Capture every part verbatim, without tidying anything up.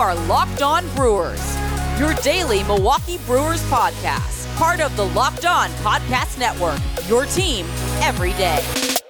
are Locked On Brewers, your daily Milwaukee Brewers podcast, part of the Locked On Podcast Network, your team every day.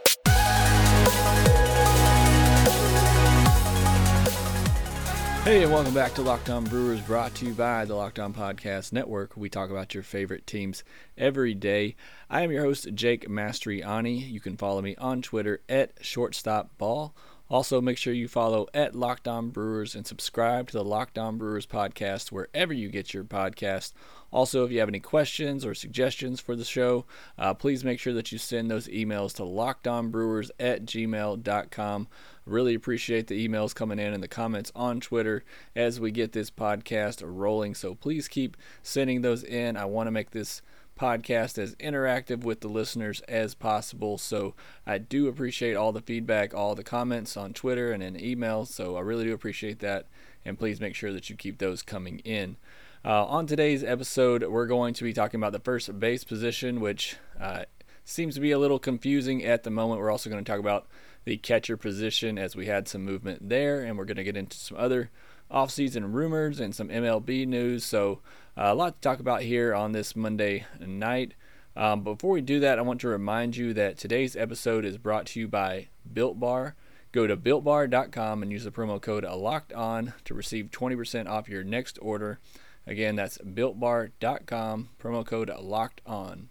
Hey, and welcome back to Locked On Brewers, brought to you by the Locked On Podcast Network. We talk about your favorite teams every day. I am your host, Jake Mastriani. You can follow me on Twitter at shortstopball. Also, make sure you follow at Locked On Brewers and subscribe to the Locked On Brewers podcast wherever you get your podcast. Also, if you have any questions or suggestions for the show, uh, please make sure that you send those emails to lockedonbrewers at gmail dot com. Really appreciate the emails coming in and the comments on Twitter as we get this podcast rolling. So please keep sending those in. I want to make this podcast as interactive with the listeners as possible. So I do appreciate all the feedback, all the comments on Twitter and in email. So I really do appreciate that. And please make sure that you keep those coming in. Uh, on today's episode, we're going to be talking about the first base position, which uh, seems to be a little confusing at the moment. We're also going to talk about the catcher position as we had some movement there, and we're going to get into some other offseason rumors and some M L B news. So uh, a lot to talk about here on this Monday night. Um, before we do that, I want to remind you that today's episode is brought to you by Built Bar. Go to built bar dot com and use the promo code LOCKEDON to receive twenty percent off your next order. Again, that's built bar dot com, promo code LOCKEDON.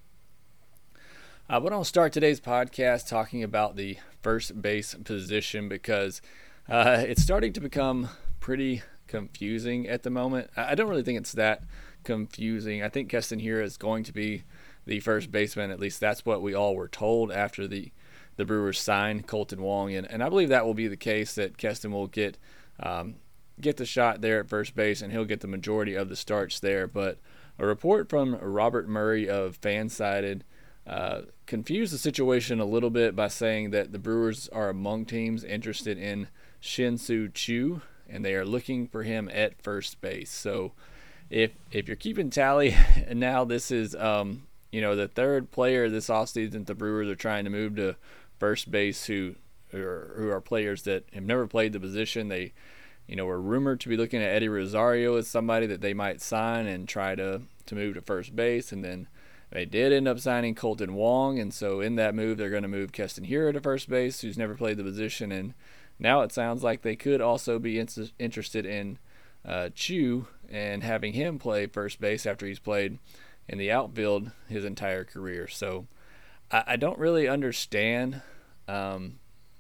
Uh, but I'll start today's podcast talking about the first base position because uh, it's starting to become pretty confusing at the moment. I don't really think it's that confusing. I think Keston Hiura is going to be the first baseman. At least that's what we all were told after the, the Brewers signed Kolten Wong. And, and I believe that will be the case, that Keston will get um, get the shot there at first base and he'll get the majority of the starts there. But a report from Robert Murray of Fansided uh, confused the situation a little bit by saying that the Brewers are among teams interested in Shin-Soo Choo, and they are looking for him at first base. So if if you're keeping tally, and now this is um, you know the third player this offseason the Brewers are trying to move to first base who are, who are players that have never played the position. They you know were rumored to be looking at Eddie Rosario as somebody that they might sign and try to, to move to first base, and then they did end up signing Kolten Wong, and so in that move they're going to move Keston Hiura to first base, who's never played the position, and now it sounds like they could also be in- interested in uh, Choo and having him play first base after he's played in the outfield his entire career. So I, I don't really understand um,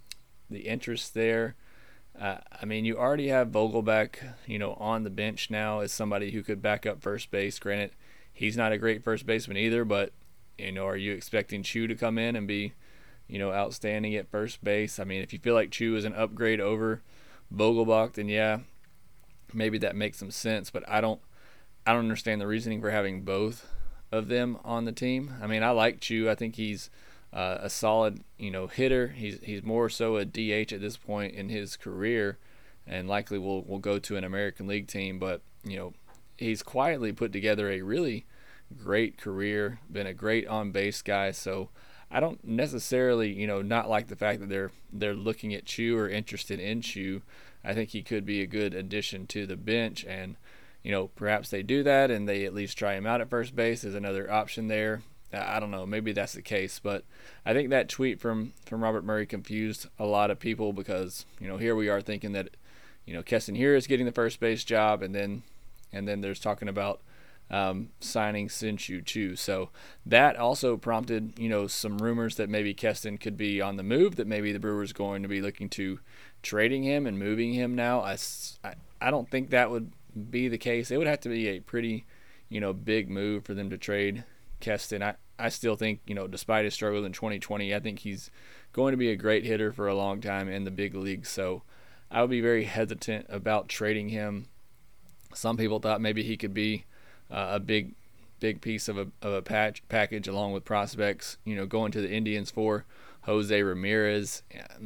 the interest there. Uh, I mean, you already have Vogelbach, you know, on the bench now as somebody who could back up first base. Granted, he's not a great first baseman either, but, you know, are you expecting Choo to come in and be, you know, outstanding at first base? I mean, if you feel like Choo is an upgrade over Vogelbach, then yeah, maybe that makes some sense. But I don't, I don't understand the reasoning for having both of them on the team. I mean, I like Choo. I think he's uh, a solid, you know, hitter. He's he's more so a D H at this point in his career, and likely will will go to an American League team. But you know, he's quietly put together a really great career. Been a great on base guy. So I don't necessarily, you know, not like the fact that they're they're looking at Choo or interested in Choo. I think he could be a good addition to the bench, and you know, perhaps they do that and they at least try him out at first base as another option there. I don't know, maybe that's the case, but I think that tweet from from Robert Murray confused a lot of people because you know here we are thinking that you know Keston Hiura is getting the first base job, and then and then there's talking about Um, signing Shin-Soo Choo. So that also prompted, you know, some rumors that maybe Keston could be on the move, that maybe the Brewers going to be looking to trading him and moving him now. I, I, I don't think that would be the case. It would have to be a pretty, you know, big move for them to trade Keston. I, I still think, you know, despite his struggles in twenty twenty, I think he's going to be a great hitter for a long time in the big league. So I would be very hesitant about trading him. Some people thought maybe he could be Uh, a big, big piece of a of a patch, package along with prospects. You know, going to the Indians for Jose Ramirez,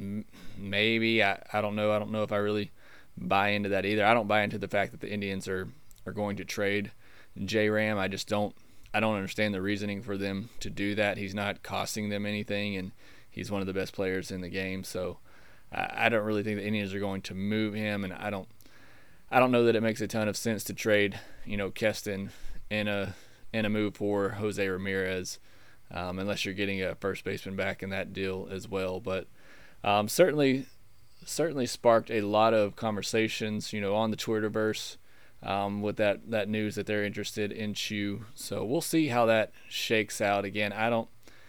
maybe. I, I don't know. I don't know if I really buy into that either. I don't buy into the fact that the Indians are, are going to trade J-Ram. I just don't. I don't understand the reasoning for them to do that. He's not costing them anything, and he's one of the best players in the game. So I, I don't really think the Indians are going to move him, and I don't. I don't know that it makes a ton of sense to trade, you know, Keston in a in a move for Jose Ramirez, um, unless you're getting a first baseman back in that deal as well. But um, certainly, certainly sparked a lot of conversations, you know, on the Twitterverse um, with that that news that they're interested in Choo. So we'll see how that shakes out. Again, I don't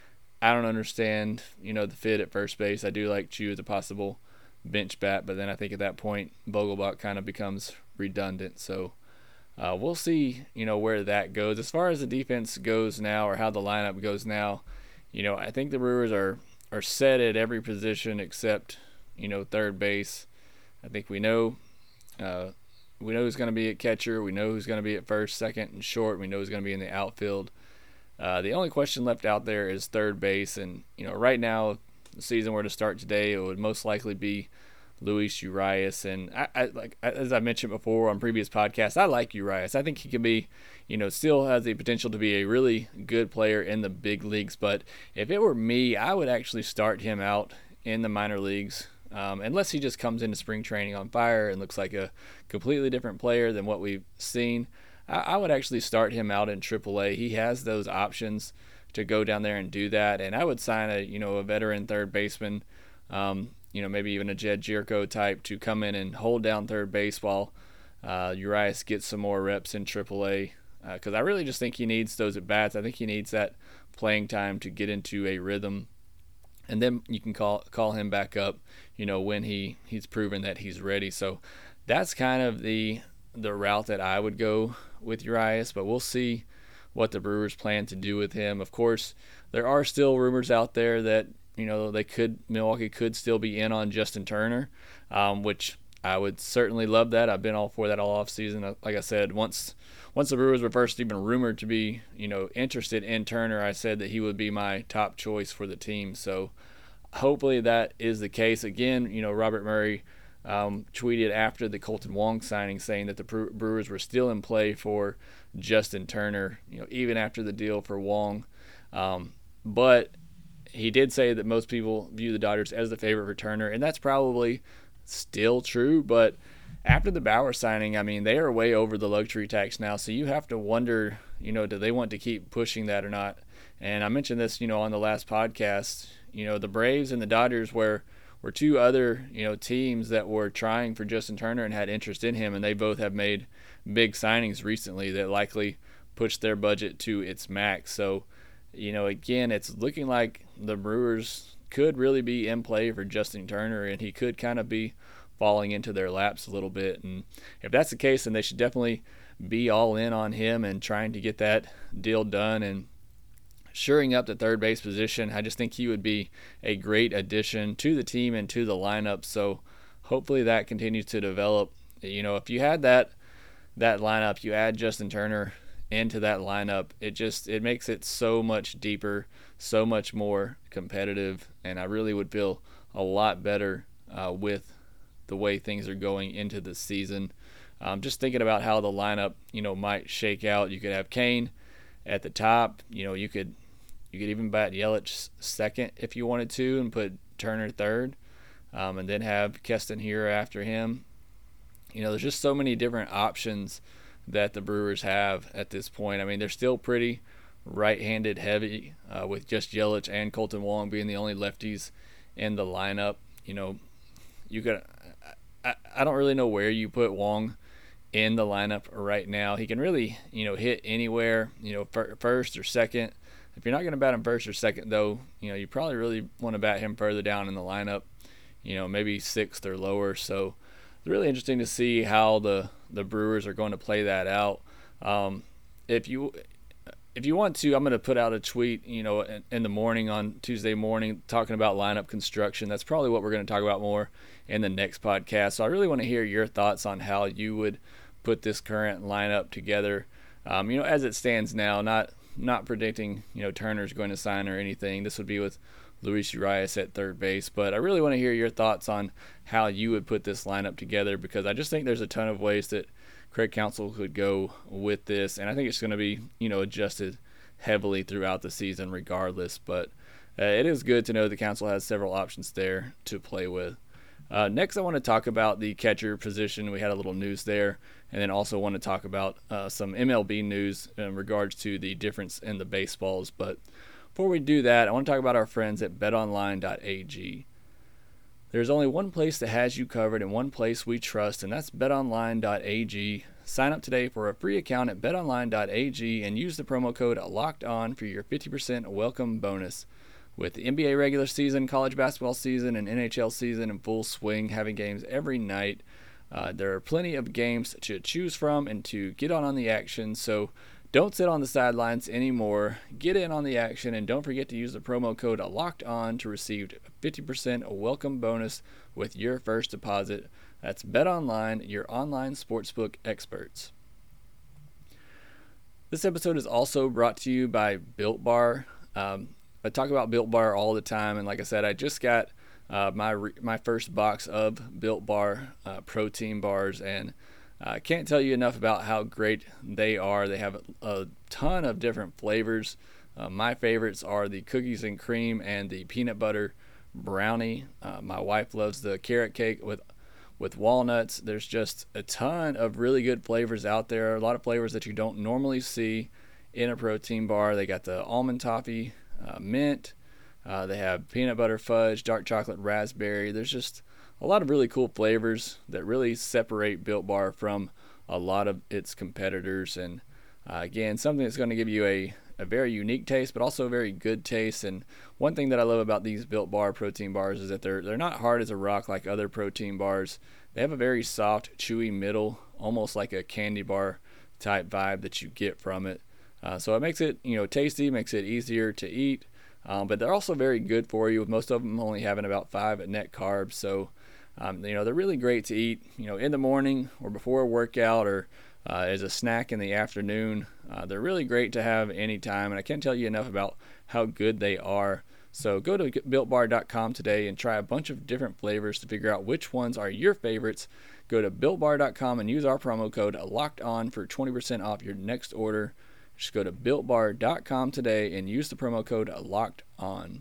I don't understand, you know, the fit at first base. I do like Choo as a possible bench bat, but then I think at that point Vogelbach kind of becomes redundant. So uh, we'll see, you know, where that goes. As far as the defense goes now, or how the lineup goes now, you know, I think the Brewers are are set at every position except, you know, third base. I think we know uh, we know who's going to be at catcher. We know who's going to be at first, second, and short. We know who's going to be in the outfield. Uh, the only question left out there is third base, and you know, right now, the season were to start today, it would most likely be Luis Urias. And I, I like as I mentioned before on previous podcasts, I like Urias. I think he can be, you know, still has the potential to be a really good player in the big leagues. But if it were me, I would actually start him out in the minor leagues, um, unless he just comes into spring training on fire and looks like a completely different player than what we've seen. I, I would actually start him out in triple A. He has those options to go down there and do that, and I would sign a you know a veteran third baseman, um, you know maybe even a Jed Gyorko type to come in and hold down third base while uh, Urias gets some more reps in triple A, because uh, I really just think he needs those at bats. I think he needs that playing time to get into a rhythm, and then you can call call him back up, you know when he he's proven that he's ready. So that's kind of the the route that I would go with Urias, but we'll see what the Brewers plan to do with him. Of course, there are still rumors out there that, you know, they could Milwaukee could still be in on Justin Turner, um, which I would certainly love that. I've been all for that all offseason. Like I said, once once the Brewers were first even rumored to be, you know, interested in Turner, I said that he would be my top choice for the team. So hopefully that is the case. Again, you know, Robert Murray Um, tweeted after the Colton Wong signing saying that the Brewers were still in play for Justin Turner, you know, even after the deal for Wong. Um, but he did say that most people view the Dodgers as the favorite for Turner, and that's probably still true. But after the Bauer signing, I mean, they are way over the luxury tax now, so you have to wonder, you know, do they want to keep pushing that or not? And I mentioned this, you know, on the last podcast. You know, the Braves and the Dodgers were were two other, you know, teams that were trying for Justin Turner and had interest in him, and they both have made big signings recently that likely pushed their budget to its max. So, you know, again, it's looking like the Brewers could really be in play for Justin Turner, and he could kind of be falling into their laps a little bit. And if that's the case, then they should definitely be all in on him and trying to get that deal done and shoring up the third base position. I just think he would be a great addition to the team and to the lineup. So hopefully that continues to develop. You know, if you had that that lineup, you add Justin Turner into that lineup, it just it makes it so much deeper, so much more competitive, and I really would feel a lot better uh, with the way things are going into the season. Um, just thinking about how the lineup, you know, might shake out. You could have Kane at the top. You know, you could you could even bat Yelich second if you wanted to, and put Turner third, um, and then have Keston here after him. You know, there's just so many different options that the Brewers have at this point. I mean, they're still pretty right-handed heavy uh, with just Yelich and Colton Wong being the only lefties in the lineup. You know, you could. I, I don't really know where you put Wong in the lineup right now. He can really, you know, hit anywhere, you know, fir- first or second. If you're not going to bat him first or second, though, you know, you probably really want to bat him further down in the lineup, you know, maybe sixth or lower. So it's really interesting to see how the, the Brewers are going to play that out. Um, if you if you want to, I'm going to put out a tweet, you know, in, in the morning on Tuesday morning talking about lineup construction. That's probably what we're going to talk about more in the next podcast. So I really want to hear your thoughts on how you would put this current lineup together. Um, you know, as it stands now, not not predicting, you know, Turner's going to sign or anything. This would be with Luis Urias at third base. But I really want to hear your thoughts on how you would put this lineup together, because I just think there's a ton of ways that Craig Counsell could go with this, and I think it's going to be, you know, adjusted heavily throughout the season regardless. But uh, it is good to know that Counsell has several options there to play with. Uh, next, I want to talk about the catcher position. We had a little news there, and then also want to talk about uh, some M L B news in regards to the difference in the baseballs. But before we do that, I want to talk about our friends at bet online dot a g. There's only one place that has you covered and one place we trust, and that's bet online dot a g. Sign up today for a free account at bet online dot a g and use the promo code LOCKEDON for your fifty percent welcome bonus. With the N B A regular season, college basketball season, and N H L season in full swing, having games every night, uh, there are plenty of games to choose from and to get on on the action. So don't sit on the sidelines anymore. Get in on the action, and don't forget to use the promo code LOCKEDON to receive fifty percent welcome bonus with your first deposit. That's BetOnline, your online sportsbook experts. This episode is also brought to you by Built Bar. Um, I talk about Built Bar all the time, and like I said, I just got uh, my re- my first box of Built Bar uh, protein bars, and I uh, can't tell you enough about how great they are. They have a, a ton of different flavors. Uh, my favorites are the cookies and cream and the peanut butter brownie. Uh, my wife loves the carrot cake with with walnuts. There's just a ton of really good flavors out there. A lot of flavors that you don't normally see in a protein bar. They got the almond toffee, uh, mint. Uh, they have peanut butter fudge, dark chocolate raspberry. There's just a lot of really cool flavors that really separate Built Bar from a lot of its competitors. And uh, again, something that's going to give you a, a very unique taste, but also a very good taste. And one thing that I love about these Built Bar protein bars is that they're they're not hard as a rock like other protein bars. They have a very soft, chewy middle, almost like a candy bar type vibe that you get from it. Uh, so it makes it, you know, tasty, makes it easier to eat. Um, but they're also very good for you, with most of them only having about five net carbs. So, um, you know, they're really great to eat, you know, in the morning or before a workout, or uh, as a snack in the afternoon. Uh, they're really great to have anytime, and I can't tell you enough about how good they are. So go to built bar dot com today and try a bunch of different flavors to figure out which ones are your favorites. Go to built bar dot com and use our promo code LOCKEDON for twenty percent off your next order. Just go to built bar dot com today and use the promo code LOCKEDON.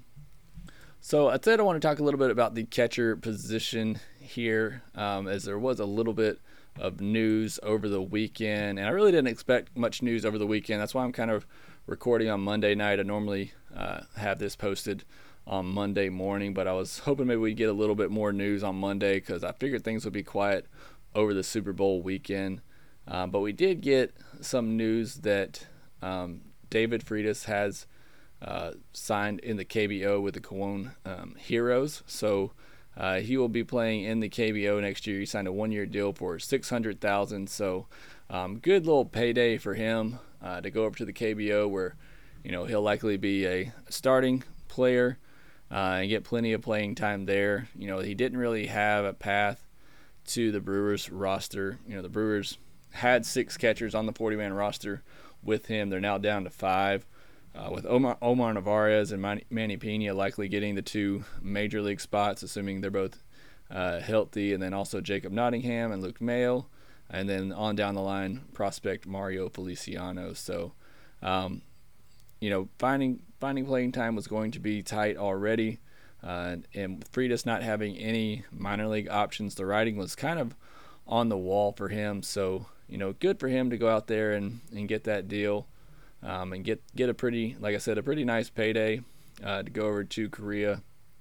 So I said I want to talk a little bit about the catcher position here, um, as there was a little bit of news over the weekend, and I really didn't expect much news over the weekend. That's why I'm kind of recording on Monday night. I normally uh, have this posted on Monday morning, but I was hoping maybe we'd get a little bit more news on Monday, because I figured things would be quiet over the Super Bowl weekend. Uh, but we did get some news that um, David Freitas has uh, signed in the K B O with the Kewanee um, Heroes. So uh, he will be playing in the K B O next year. He signed a one-year deal for six hundred thousand dollars. So um, good little payday for him uh, to go over to the K B O, where, you know, he'll likely be a starting player uh, and get plenty of playing time there. You know, he didn't really have a path to the Brewers roster. You know, the Brewers had six catchers on the forty-man roster with him. They're now down to five, uh, with Omar, Omar Narvaez and Manny Pena likely getting the two major league spots, assuming they're both uh, healthy, and then also Jacob Nottingham and Luke Mayo, and then on down the line, prospect Mario Feliciano. So, um, you know, finding finding playing time was going to be tight already, uh, and with Freitas not having any minor league options, the writing was kind of on the wall for him. So, you know, good for him to go out there and, and get that deal, um, and get, get a pretty, like I said, a pretty nice payday uh, to go over to Korea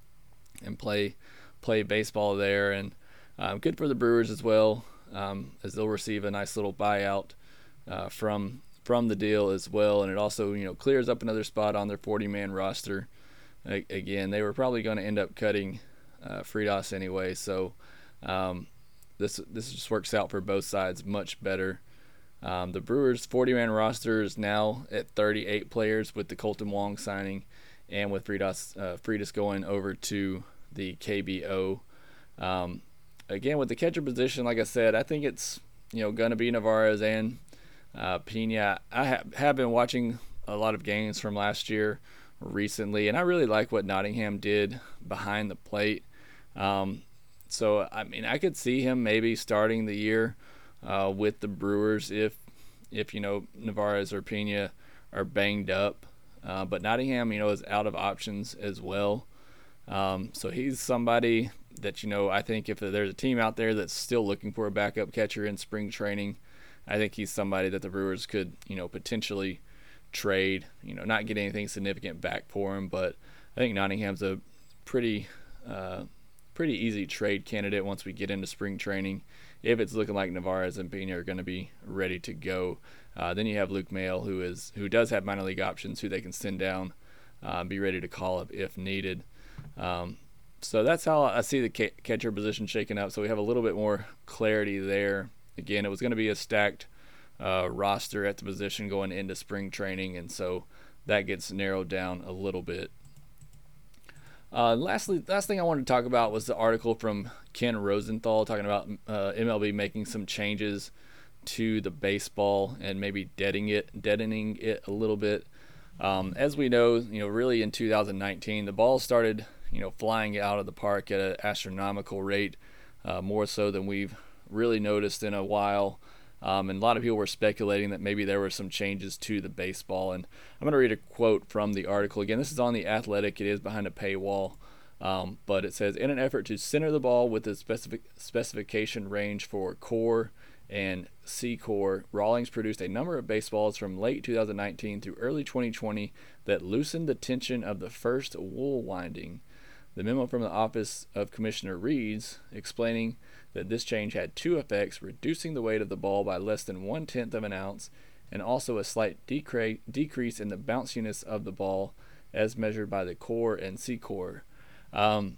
and play play baseball there. And um, good for the Brewers as well, um, as they'll receive a nice little buyout uh, from from the deal as well. And it also, you know, clears up another spot on their forty-man roster. A- again, they were probably going to end up cutting uh, Freitas anyway, so um, This this just works out for both sides much better. Um, the Brewers' forty-man roster is now at thirty-eight players, with the Colton Wong signing and with Freitas, uh, Freitas going over to the K B O. Um, again, with the catcher position, like I said, I think it's, you know, going to be Narvaez and uh, Pena. I ha- have been watching a lot of games from last year recently, and I really like what Nottingham did behind the plate. Um, So, I mean, I could see him maybe starting the year uh, with the Brewers if, if you know, Narvaez or Pena are banged up. Uh, but Nottingham, you know, is out of options as well. Um, so he's somebody that, you know, I think if there's a team out there that's still looking for a backup catcher in spring training, I think he's somebody that the Brewers could, you know, potentially trade, you know, not get anything significant back for him, but I think Nottingham's a pretty uh, pretty easy trade candidate once we get into spring training. If it's looking like Narvaez and Pena are going to be ready to go, uh, then you have Luke Maile, who is who does have minor league options, who they can send down, uh, be ready to call up if needed. Um, so that's how I see the ca- catcher position shaking up. So we have a little bit more clarity there. Again, it was going to be a stacked uh, roster at the position going into spring training, and so that gets narrowed down a little bit. Uh, lastly, last thing I wanted to talk about was the article from Ken Rosenthal talking about uh, M L B making some changes to the baseball and maybe deadening it, deadening it a little bit. Um, as we know, you know, really in two thousand nineteen, the ball started, you know, flying out of the park at an astronomical rate, uh, more so than we've really noticed in a while. Um, and a lot of people were speculating that maybe there were some changes to the baseball. And I'm going to read a quote from the article. Again, this is on The Athletic. It is behind a paywall. Um, but it says, in an effort to center the ball with the specific specification range for core and C-core, Rawlings produced a number of baseballs from late two thousand nineteen through early twenty twenty that loosened the tension of the first wool winding. The memo from the office of Commissioner reads, explaining that this change had two effects, reducing the weight of the ball by less than one-tenth of an ounce, and also a slight decre- decrease in the bounciness of the ball as measured by the core and C-core. Um,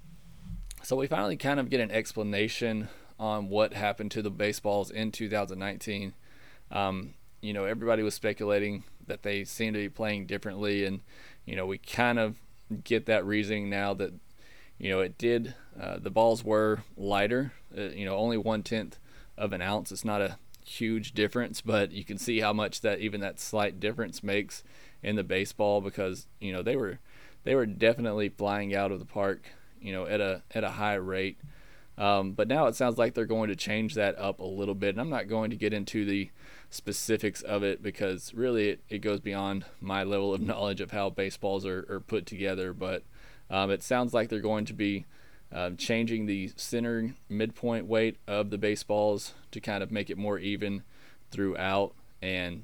so we finally kind of get an explanation on what happened to the baseballs in two thousand nineteen. Um, you know, everybody was speculating that they seem to be playing differently, and, you know, we kind of get that reasoning now that, you know, it did, uh, the balls were lighter, uh, you know, only one-tenth of an ounce. It's not a huge difference, but you can see how much that even that slight difference makes in the baseball, because, you know, they were they were definitely flying out of the park, you know, at a at a high rate. Um, but now it sounds like they're going to change that up a little bit, and I'm not going to get into the specifics of it because really it, it goes beyond my level of knowledge of how baseballs are, are put together, but Um, it sounds like they're going to be uh, changing the center midpoint weight of the baseballs to kind of make it more even throughout. And,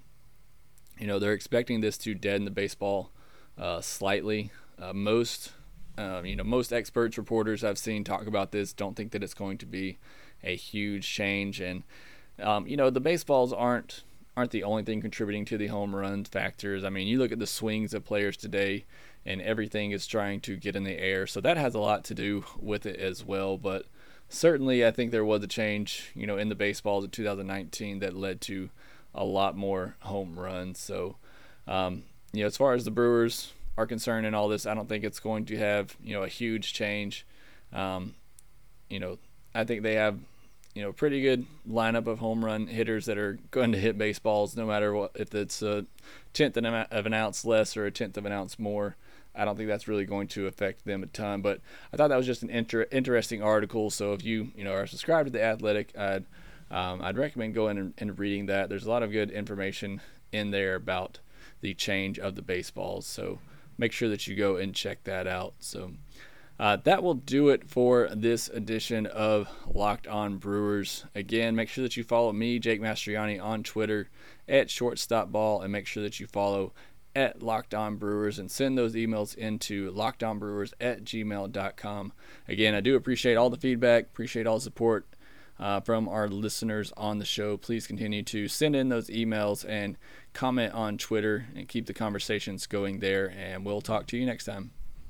you know, they're expecting this to deaden the baseball uh, slightly. Uh, most, uh, you know, most experts, reporters I've seen talk about this don't think that it's going to be a huge change. And, um, you know, the baseballs aren't aren't the only thing contributing to the home run factors. I mean, you look at the swings of players today, and everything is trying to get in the air. So that has a lot to do with it as well. But certainly I think there was a change, you know, in the baseballs in two thousand nineteen that led to a lot more home runs. So, um, you know, as far as the Brewers are concerned and all this, I don't think it's going to have, you know, a huge change. Um, you know, I think they have, you know, a pretty good lineup of home run hitters that are going to hit baseballs no matter what, if it's a tenth of an ounce less or a tenth of an ounce more. I don't think that's really going to affect them a ton, but I thought that was just an inter- interesting article. So if you, you know, are subscribed to The Athletic, I'd, um, I'd recommend going and, and reading that. There's a lot of good information in there about the change of the baseballs. So make sure that you go and check that out. So uh, that will do it for this edition of Locked On Brewers. Again, make sure that you follow me, Jake Mastriani, on Twitter at ShortstopBall, and make sure that you follow at Locked On Brewers and send those emails into lockedonbrewers at gmail dot com. Again, I do appreciate all the feedback, appreciate all the support uh, from our listeners on the show. Please continue to send in those emails and comment on Twitter and keep the conversations going there, and we'll talk to you next time.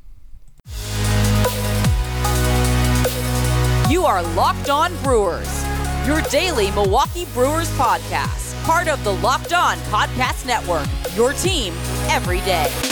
You are Locked On Brewers, your daily Milwaukee Brewers podcast, part of the Locked On Podcast Network, your team every day.